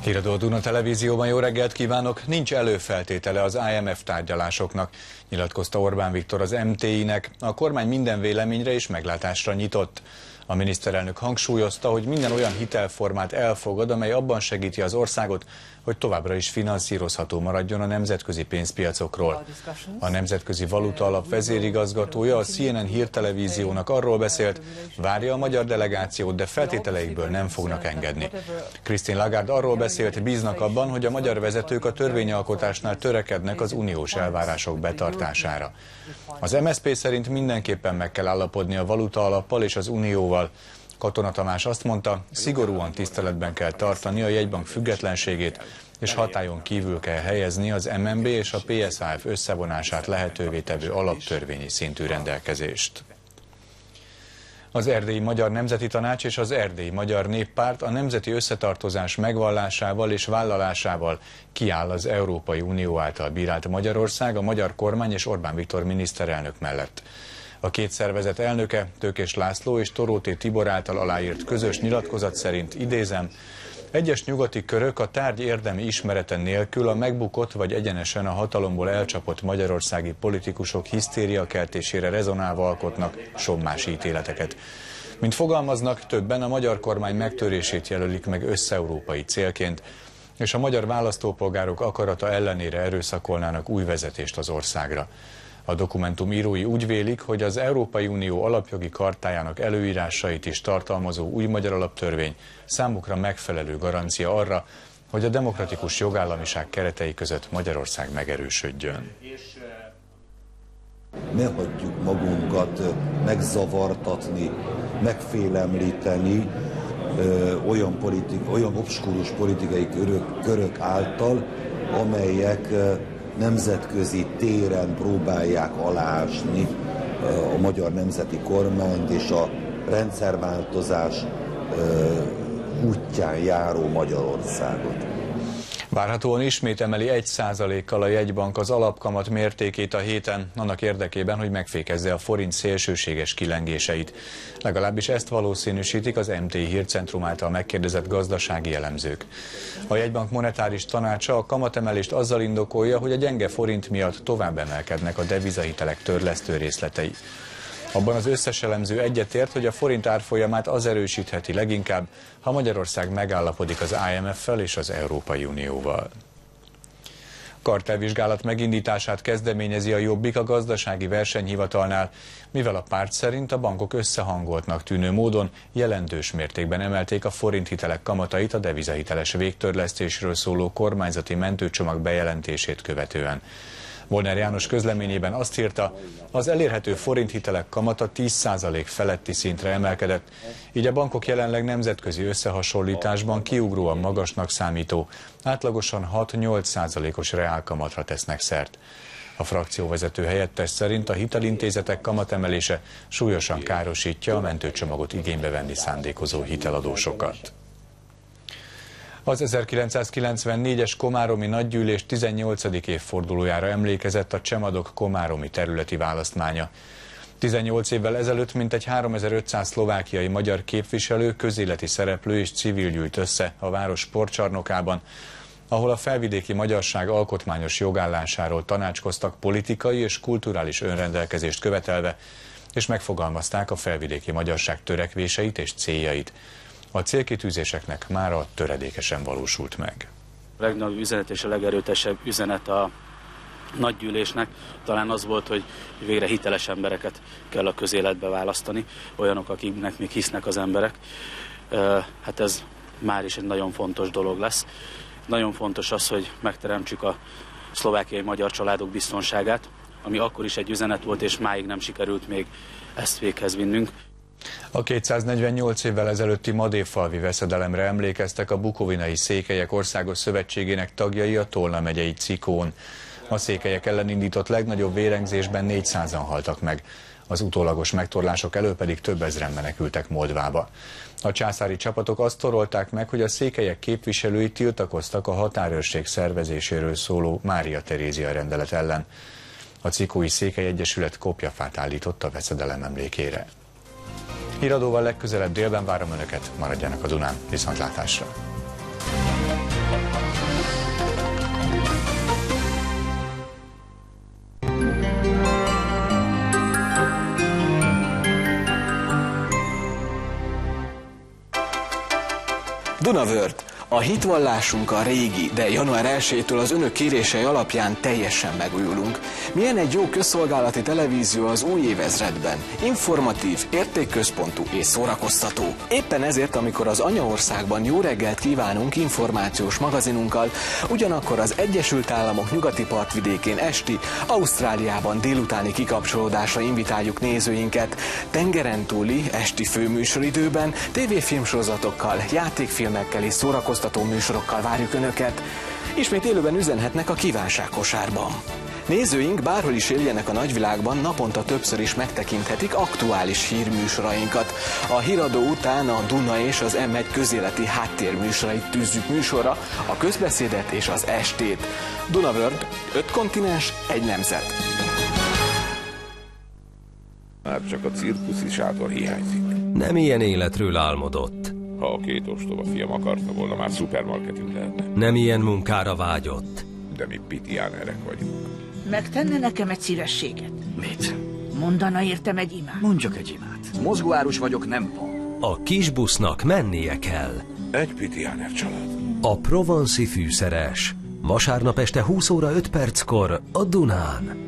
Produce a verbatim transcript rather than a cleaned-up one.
Híradó a Duna Televízióban, jó reggelt kívánok! Nincs előfeltétele az I M F tárgyalásoknak, nyilatkozta Orbán Viktor az M T I-nek. A kormány minden véleményre és meglátásra nyitott. A miniszterelnök hangsúlyozta, hogy minden olyan hitelformát elfogad, amely abban segíti az országot, hogy továbbra is finanszírozható maradjon a nemzetközi pénzpiacokról. A Nemzetközi Valuta Alap vezérigazgatója a C N N hírtelevíziónak arról beszélt, várja a magyar delegációt, de feltételeikből nem fognak engedni. Christine Lagarde arról beszélt, bíznak abban, hogy a magyar vezetők a törvényalkotásnál törekednek az uniós elvárások betartására. Az M S Z P szerint mindenképpen meg kell állapodni a valuta alappal és az unióval. Katona Tamás azt mondta, szigorúan tiszteletben kell tartani a jegybank függetlenségét, és hatályon kívül kell helyezni az M N B és a P S A F összevonását lehetővé tevő alaptörvényi szintű rendelkezést. Az Erdélyi Magyar Nemzeti Tanács és az Erdélyi Magyar Néppárt a nemzeti összetartozás megvallásával és vállalásával kiáll az Európai Unió által bírált Magyarország, a magyar kormány és Orbán Viktor miniszterelnök mellett. A két szervezet elnöke, Tőkés László és Toróté Tibor által aláírt közös nyilatkozat szerint, idézem, egyes nyugati körök a tárgy érdemi ismerete nélkül a megbukott vagy egyenesen a hatalomból elcsapott magyarországi politikusok hisztériakeltésére rezonálva alkotnak sommás ítéleteket. Mint fogalmaznak, többen a magyar kormány megtörését jelölik meg összeurópai célként, és a magyar választópolgárok akarata ellenére erőszakolnának új vezetést az országra. A dokumentum írói úgy vélik, hogy az Európai Unió alapjogi chartájának előírásait is tartalmazó új magyar alaptörvény számukra megfelelő garancia arra, hogy a demokratikus jogállamiság keretei között Magyarország megerősödjön. Ne hagyjuk magunkat megzavartatni, megfélemlíteni ö, olyan, politik, olyan obskurus politikai körök, körök által, amelyek ö, nemzetközi téren próbálják alásni a magyar nemzeti kormányt és a rendszerváltozás útján járó Magyarországot. Várhatóan ismét emeli egy százalékkal a jegybank az alapkamat mértékét a héten, annak érdekében, hogy megfékezze a forint szélsőséges kilengéseit. Legalábbis ezt valószínűsítik az M T I hírcentrum által megkérdezett gazdasági elemzők. A jegybank monetáris tanácsa a kamatemelést azzal indokolja, hogy a gyenge forint miatt tovább emelkednek a devizahitelek törlesztő részletei. Abban az összes elemző egyetért, hogy a forint árfolyamát az erősítheti leginkább, ha Magyarország megállapodik az I M F-fel és az Európai Unióval. Kartelvizsgálat megindítását kezdeményezi a Jobbik a gazdasági versenyhivatalnál, mivel a párt szerint a bankok összehangoltnak tűnő módon jelentős mértékben emelték a forinthitelek kamatait a devizahiteles végtörlesztésről szóló kormányzati mentőcsomag bejelentését követően. Molnár János közleményében azt írta, az elérhető forinthitelek kamata tíz százalék feletti szintre emelkedett, így a bankok jelenleg nemzetközi összehasonlításban kiugróan magasnak számító, átlagosan hat-nyolc százalékos reálkamatra tesznek szert. A frakcióvezető helyettes szerint a hitelintézetek kamatemelése súlyosan károsítja a mentőcsomagot igénybe venni szándékozó hiteladósokat. Az ezerkilencszázkilencvennégyes komáromi nagygyűlés tizennyolcadik évfordulójára emlékezett a Csemadok komáromi területi választmánya. tizennyolc évvel ezelőtt mintegy háromezer-ötszáz szlovákiai magyar képviselő, közéleti szereplő és civil gyűlt össze a város sportcsarnokában, ahol a felvidéki magyarság alkotmányos jogállásáról tanácskoztak politikai és kulturális önrendelkezést követelve, és megfogalmazták a felvidéki magyarság törekvéseit és céljait. A célkitűzéseknek mára töredékesen valósult meg. A legnagyobb üzenet és a legerőtesebb üzenet a nagygyűlésnek talán az volt, hogy végre hiteles embereket kell a közéletbe választani, olyanok, akiknek még hisznek az emberek. Hát ez már is egy nagyon fontos dolog lesz. Nagyon fontos az, hogy megteremtsük a szlovákiai magyar családok biztonságát, ami akkor is egy üzenet volt, és máig nem sikerült még ezt véghez vinnünk. A kétszáznegyvennyolc évvel ezelőtti madéfalvi veszedelemre emlékeztek a bukovinai székelyek országos szövetségének tagjai a Tolna megyei Cikón. A székelyek ellen indított legnagyobb vérengzésben négyszázan haltak meg. Az utólagos megtorlások elől pedig több ezren menekültek Moldvába. A császári csapatok azt torolták meg, hogy a székelyek képviselői tiltakoztak a határőrség szervezéséről szóló Mária Terézia rendelet ellen. A Cikói Székely Egyesület kopjafát állított a veszedelem emlékére. Híradóval legközelebb délben várom Önöket, maradjanak a Dunán, viszontlátásra! Dunavörd. A hitvallásunk a régi, de január elsejétől az önök kérései alapján teljesen megújulunk. Milyen egy jó közszolgálati televízió az új évezredben? Informatív, értékközpontú és szórakoztató. Éppen ezért, amikor az anyaországban jó reggelt kívánunk információs magazinunkkal, ugyanakkor az Egyesült Államok nyugati partvidékén esti, Ausztráliában délutáni kikapcsolódásra invitáljuk nézőinket. Tengeren túli esti főműsoridőben tévéfilmsorozatokkal, játékfilmekkel és szórakoztató műsorokkal várjuk önöket. Ismét élőben üzenhetnek a kívánságkosárban. Nézőink bárhol is éljenek a nagyvilágban, naponta többször is megtekinthetik aktuális hírműsorainkat. A híradó után a Duna és az em egy közéleti háttérműsorait tűzzük műsorra, a közbeszédet és az estét. Dunavörd, öt kontinens, egy nemzet. Már csak a cirkuszi sátor hiányzik. Nem ilyen életről álmodott. Ha a két ostoba fiam akarta volna, már szupermarketünk lehetne. Nem ilyen munkára vágyott. De mi pitiánerek vagyunk. Megtenne nekem egy szívességet? Mit? Mondana értem egy imát? Mondjak egy imát. Mozgóárus vagyok, nem pont. A kis busznak mennie kell. Egy pitiáner család. A Provenci fűszeres. Vasárnap este húsz óra öt perckor a Dunán.